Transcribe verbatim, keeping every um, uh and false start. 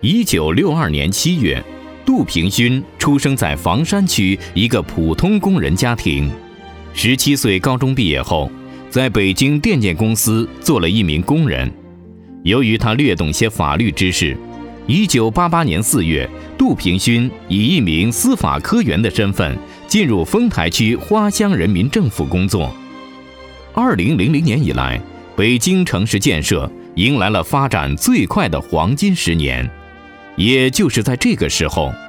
一九六二年七月，杜平勋出生在房山区一个普通工人家庭。十七岁高中毕业后，在北京电建公司做了一名工人。由于他略懂些法律知识，一九八八年四月，杜平勋以一名司法科员的身份进入丰台区花乡人民政府工作。二零零零年以来，北京城市建设迎来了发展最快的黄金十年。也就是在这个时候，